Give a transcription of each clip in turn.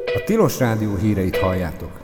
A Tilos Rádió híreit halljátok.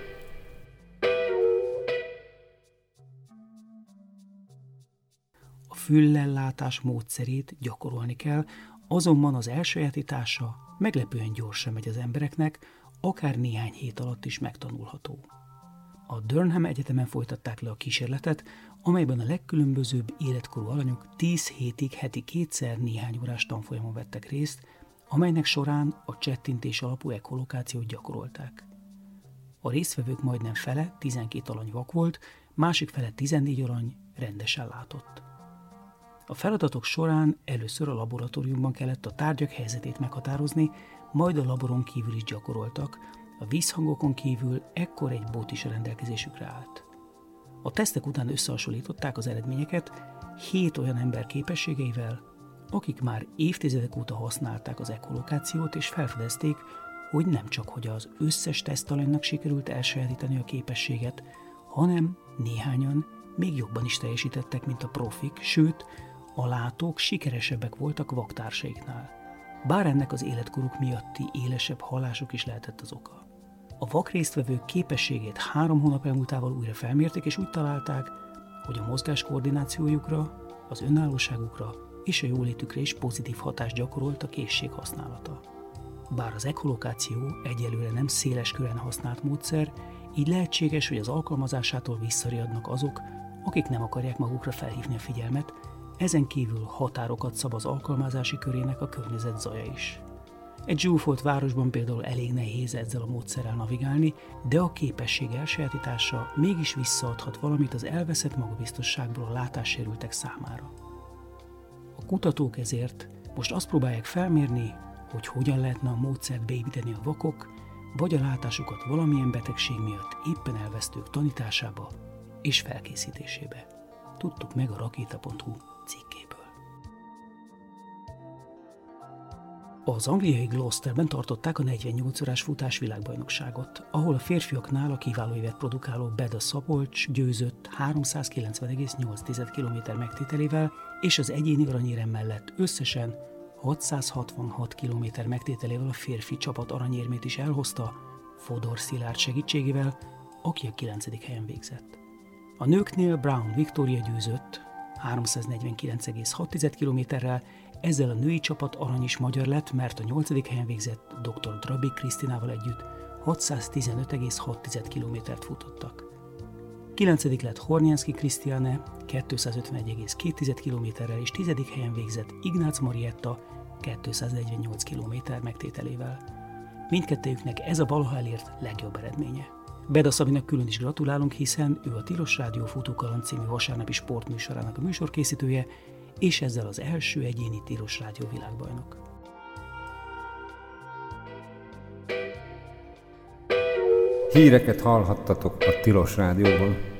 A füllellátás módszerét gyakorolni kell, azonban az elsajátítása meglepően gyorsan megy az embereknek, akár néhány hét alatt is megtanulható. A Durham Egyetemen folytatták le a kísérletet, amelyben a legkülönbözőbb életkorú alanyok 10 hétig heti 2-szer néhány órás tanfolyamon vettek részt, amelynek során a csettintés alapú echolokációt gyakorolták. A résztvevők majdnem fele, 12 alany vak volt, másik fele 14 alany rendesen látott. A feladatok során először a laboratóriumban kellett a tárgyak helyzetét meghatározni, majd a laboron kívül is gyakoroltak, a vízhangokon kívül ekkor egy bot is a rendelkezésükre állt. A tesztek után összehasonlították az eredményeket 7 olyan ember képességeivel, akik már évtizedek óta használták az echolokációt, és felfedezték, hogy nem csak hogy az összes tesztalanynak sikerült elsajátítani a képességet, hanem néhányan még jobban is teljesítettek, mint a profik, sőt, a látók sikeresebbek voltak vaktársaiknál. Bár ennek az életkoruk miatti élesebb hallásuk is lehetett az oka. A vak résztvevők képességét 3 hónap elmúltával újra felmérték, és úgy találták, hogy a mozgás koordinációjukra, az önállóságukra és a jólétükre is pozitív hatást gyakorolt a készség használata. Bár az echolokáció egyelőre nem széles körben használt módszer, így lehetséges, hogy az alkalmazásától visszariadnak azok, akik nem akarják magukra felhívni a figyelmet, ezen kívül határokat szab az alkalmazási körének a környezet zaja is. Egy zsúfolt városban például elég nehéz ezzel a módszerrel navigálni, de a képesség elsajátítása mégis visszaadhat valamit az elveszett magabiztosságból a látássérültek számára. A kutatók ezért most azt próbálják felmérni, hogy hogyan lehetne a módszert beépíteni a vakok, vagy a látásukat valamilyen betegség miatt éppen elvesztők tanításába és felkészítésébe. Tudtuk meg a rakéta.hu cikkéből. Az angliai Gloucesterben tartották a 48 órás futás világbajnokságot, ahol a férfiaknál a kiváló évet produkáló Beda Szabolcs győzött 390,8 km megtételével, és az egyéni aranyérem mellett összesen 666 km megtételével a férfi csapat aranyérmét is elhozta Fodor Szilárd segítségével, aki a 9. helyen végzett. A nőknél Brown Victoria győzött 349,6 km-rel, ezzel a női csapat arany is magyar lett, mert a 8. helyen végzett dr. Drabik Krisztinával együtt 615,6 km-t futottak. 9. lett Hornyánszky Krisztiane 251,2 km-rel, és 10. helyen végzett Ignác Marietta 248 km megtételével. Mindkettejüknek ez a valaha elért legjobb eredménye. Beda Szabinak külön is gratulálunk, hiszen ő a Tilos Rádió Futókaland című vasárnapi sportműsorának a műsorkészítője, és ezzel az első egyéni Tilos Rádió világbajnok. Híreket hallhattatok a Tilos Rádióban.